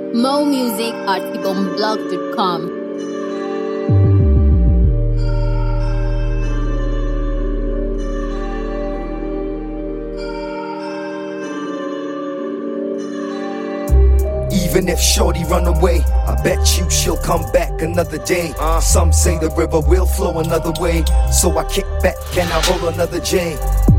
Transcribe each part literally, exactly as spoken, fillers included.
Mo Music at ibom blog dot com. Even if shorty run away, I bet you she'll come back another day. Uh, some say the river will flow another way, so I kick back and I roll another J.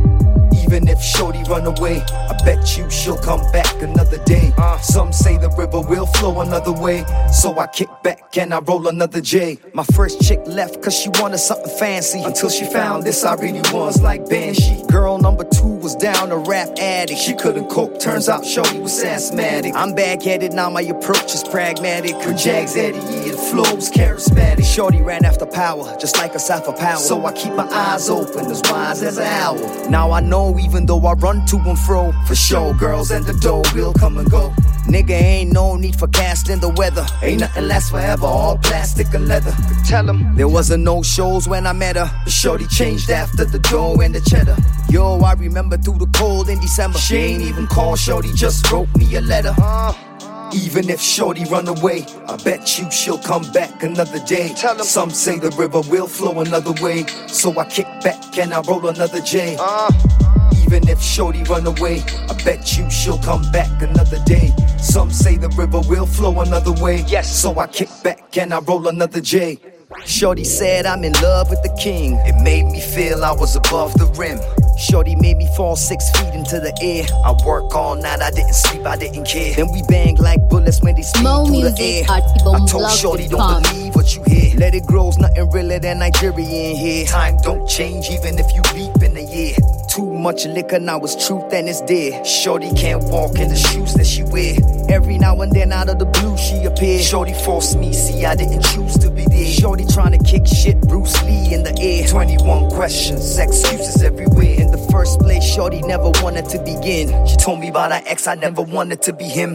Even if shorty run away, I bet you she'll come back another day. Uh, some say the river will flow another way, so I kick back and I roll another J. My first chick left cause she wanted something fancy, until she found this I really was like Banshee. Girl number two was down a rap addict, she couldn't cope, turns out shorty was asthmatic. I'm back-headed, now my approach is pragmatic. Her Jags Eddie, yeah, the flow was charismatic. Shorty ran after power, just like a Cypher Power, so I keep my eyes open, as wise as an owl. Now I know even though I run to and fro, for sure girls and the dough will come and go. Nigga, ain't no need for casting the weather, ain't nothing lasts forever, all plastic and leather. Tell 'em there wasn't no shows when I met her, the shorty changed after the dough and the cheddar. Yo, I remember through the cold in December, she ain't even called shorty, just wrote me a letter. uh. Even if shorty run away, I bet you she'll come back another day. Some say the river will flow another way, so I kick back and I roll another J. uh. Even if shorty run away, I bet you she'll come back another day. Some say the river will flow another way, yes, so I kick back and I roll another J. Shorty said I'm in love with the king, it made me feel I was above the rim. Shorty made me fall six feet into the air. I work all night, I didn't sleep, I didn't care. Then we bang like bullets when they speed Mo through Music the air. at I told shorty don't believe what you hear. Let it grow's nothing realer than Nigerian here. Time don't change even if you leap in a year. Too much liquor, now it's truth and it's dead. Shorty can't walk in the shoes that she wear. Every now and then out of the blue she appears. Shorty forced me, see I didn't choose to be there. Shorty trying to kick shit, Bruce Lee in the air. twenty-one questions, excuses everywhere. In the first place, shorty never wanted to begin. She told me about her ex, I never wanted to be him.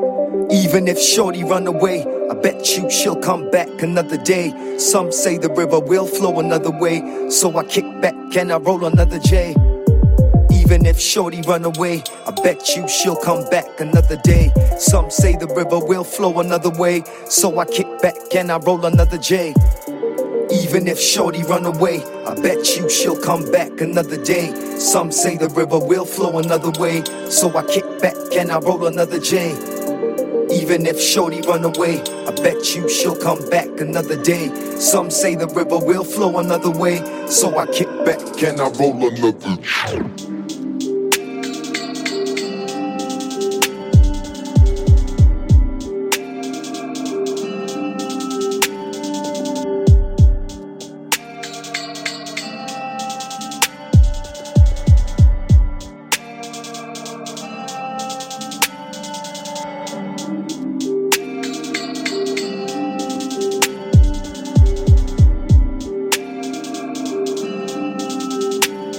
Even if shorty run away, I bet you she'll come back another day. Some say the river will flow another way, so I kick back and I roll another J. Even if shorty run away, I bet you she'll come back another day. Some say the river will flow another way, so I kick back and I roll another J. Even if shorty run away, I bet you she'll come back another day. Some say the river will flow another way, so I kick back and I roll another J. Even if shorty run away, I bet you she'll come back another day. Some say the river will flow another way, so I kick back and I roll another J.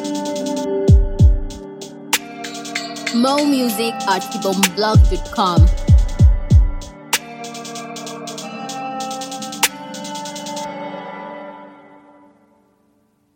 Mo Music at ibom blog dot com.